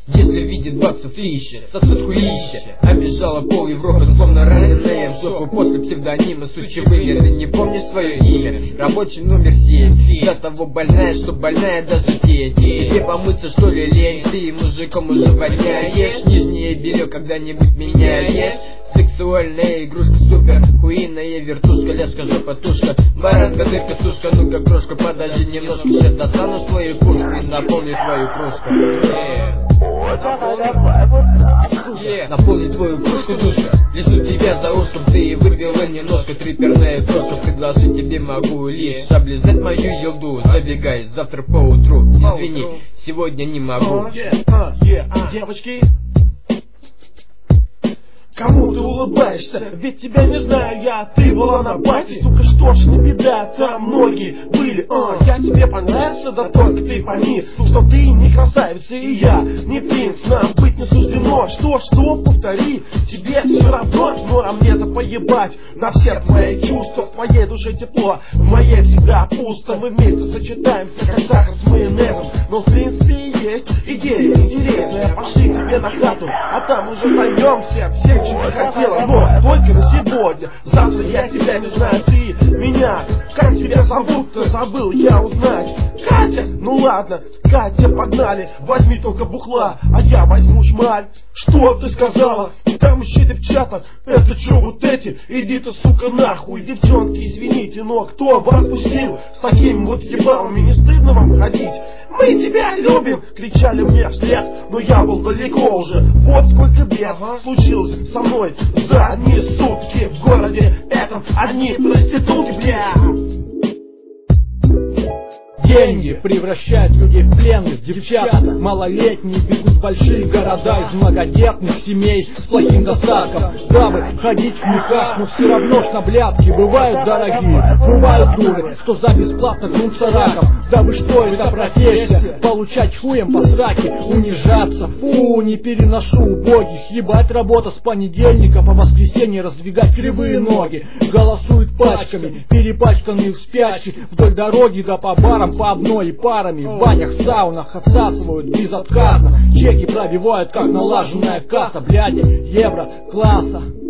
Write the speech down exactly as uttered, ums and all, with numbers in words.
Если видит баксов ищет, сосудку ищет. Обижала пол Европы, словно раненая в жопу. После псевдонима сучевыми. Ты не помнишь свое имя? Рабочий номер семь. Для того больная, что больная даже тень. Тебе помыться что ли лень? Ты мужиком уже воняешь. Нижнее белье когда-нибудь меняешь. Сексуальная игрушка, супер хуиная вертушка, ляжка, жопа, тушка, баранка, дырка, сушка. Ну-ка, крошка, подожди немножко, сейчас достану свою пушку и наполню твою кружку. Yeah. Наполни твою кружку, душка. Лезу тебя за ушком, ты выпила немножко. Триперная крошка, предложить тебе могу лишь облизать мою елду. Забегай завтра поутру. Извини, сегодня не могу. Девочки, кому ты улыбаешься? Ведь тебя не знаю я, ты была на бате. Сука, что ж, не беда, там многие были. а, Я тебе понравился, да только ты пойми, что ты не красавица и я не принц. Нам быть не суждено, что, что, повтори. Тебе все равно, но а мне-то поебать на все твои чувства. В твоей душе тепло, в моей всегда пусто. Мы вместе сочетаемся, как сахар с майонезом. Но в принципе есть идея интересная. Пошли тебе на хату, а там уже займемся всем, чем ты хотела, но только на сегодня. Завтра я тебя не знаю, ты меня. Как тебя зовут-то, забыл я узнать. Катя? Ну ладно, Катя, погнали. Возьми только бухла, а я возьму шмаль. Что ты сказала? Там еще девчата. Это что вот эти? Иди ты, сука, нахуй. Девчонки, извините, но кто вас пустил с такими вот ебалами? Не стыдно вам ходить? Мы тебя любим, кричали мне вслед, но я был далеко уже. Вот сколько бед случилось со мной за одни сутки. В городе этом одни проститутки, бля. Деньги превращают людей в пленных. Девчата малолетние бегут в большие города из многодетных семей с плохим достатком, дабы ходить в мехах, но все равно ж на блядки бывают дорогие. Бывают дуры, что за бесплатно гнутся раком. Да вы что, это профессия? Получать хуем по сраке, унижаться. Фу, не переношу убогих. Ебать, работа с понедельника по воскресенье, раздвигать кривые ноги. Голосуют пачками, перепачканные в спячке. Вдоль дороги да по барам по одной и парами. В банях, саунах отсасывают без отказа. Чеки пробивают, как налаженная касса. Бляди, евро, класса.